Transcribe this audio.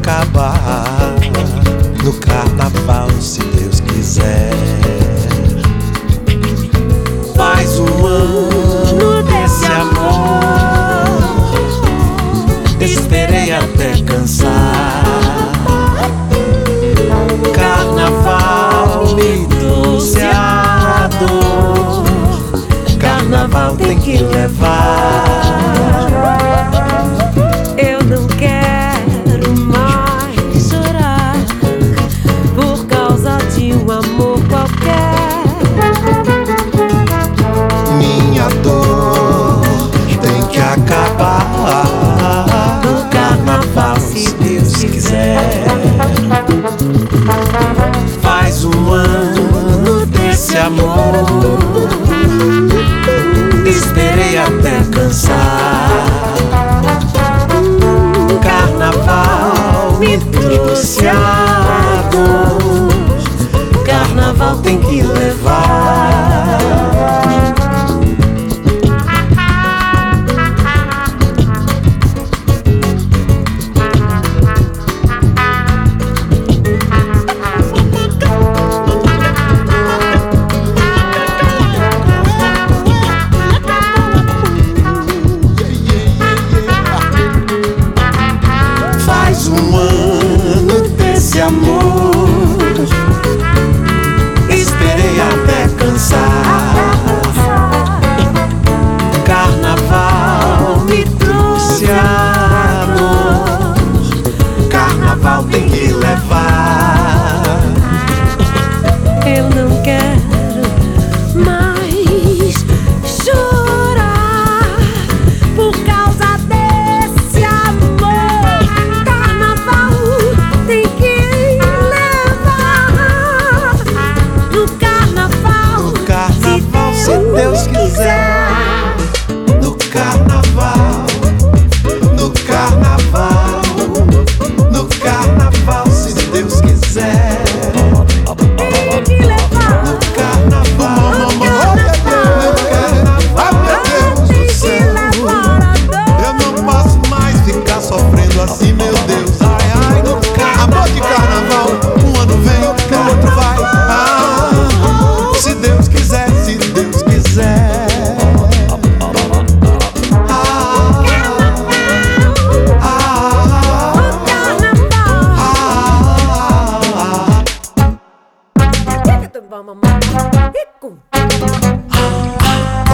acabar no carnaval, se Deus quiser. Faz um ano desse amor, esperei até cansar. Carnaval me trouxe a dor, carnaval tem que levar. Eu não quero mais chorar por causa de um amor qualquer. Minha dor tem que acabar no carnaval, se Deus quiser. Faz um ano desse amor, esperei até cansar. Carnaval me trouxe a dor, carnaval tem que levar. Um ano desse amor, esperei até cansar. Carnaval me trouxe a dor, carnaval tem que levar. Eu não quero mais chorar por causa desse amor. Carnaval tem que levar. No carnaval, Se Deus quiser. No carnaval, no carnaval, no carnaval, se Deus quiser. tem que levar. No carnaval, Tem que levar a dor. eu não posso mais ficar sofrendo assim, meu Deus. Ai, ai, no amor de carnaval, um ano vem, no outro vai. Ah, se Deus quiser, se Deus quiser. Vamos,